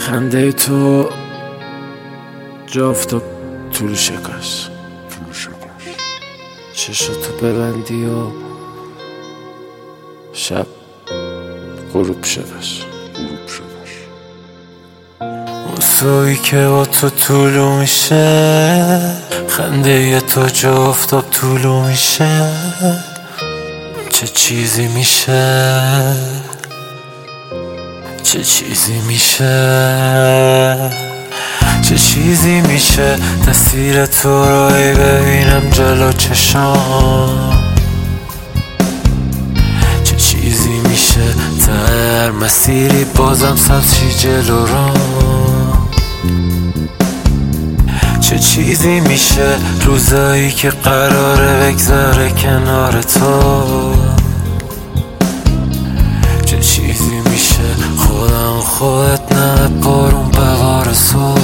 خنده تو جا افتاد طول شکاش، چشاتو ببندی و شب غروب شدش. موسوی که با تو طولو میشه، خنده ی تو جا افتاد طولو میشه. چه چیزی میشه، چه چیزی میشه، چه چیزی میشه تصویر تو رو ببینم جلو چشام. چه چیزی میشه تر مسیری بازم سبزی جلو رو. چه چیزی میشه روزایی که قراره بگذره کنار تو. چه چیزی میشه خودم خودت نه بارون بوار صبح.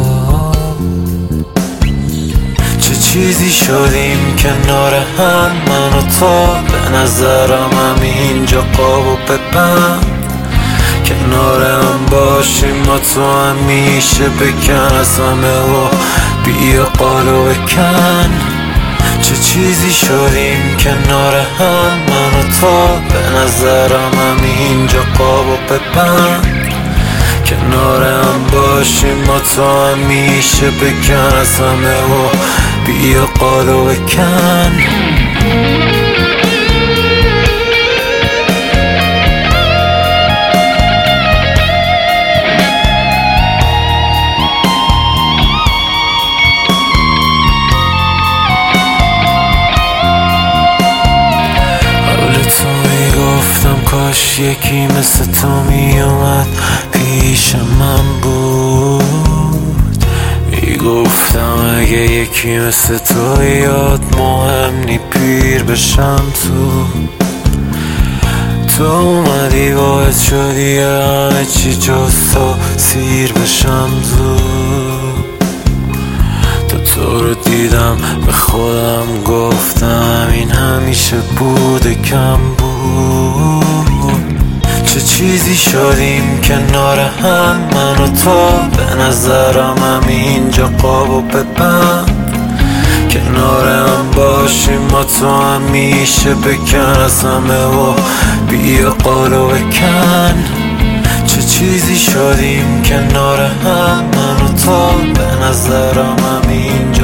چه چیزی شدیم کنار هم من و تو، به نظرم همینجا قاب و ببند. کنار هم باشیم ما تو همیشه بکن از همه و بیا قالو بکن. چه چیزی شدیم کنار هم من و تو، به نظرم همینجا قاب و ببند. کنار هم باشیم ما تو همیشه بکن از همه و بیا قالو بکن. کاش یکی مثل تو میومد پیش من بود. میگفتم اگه یکی مثل تو یاد مهم نی پیر بشم تو اومدی باعث شدی همه چی جز تو سیر بشم تو رو دیدم به خودم گفتم این همیشه بوده کم بود. چه چیزی شدیم کنار هم من و تو، به نظرم همینجا قاب و ببند. کنار هم باشیم ما تو همیشه بکن از همه و بیا قالو بکن. چه چیزی شدیم کنار هم من و تو، به نظرم همینجا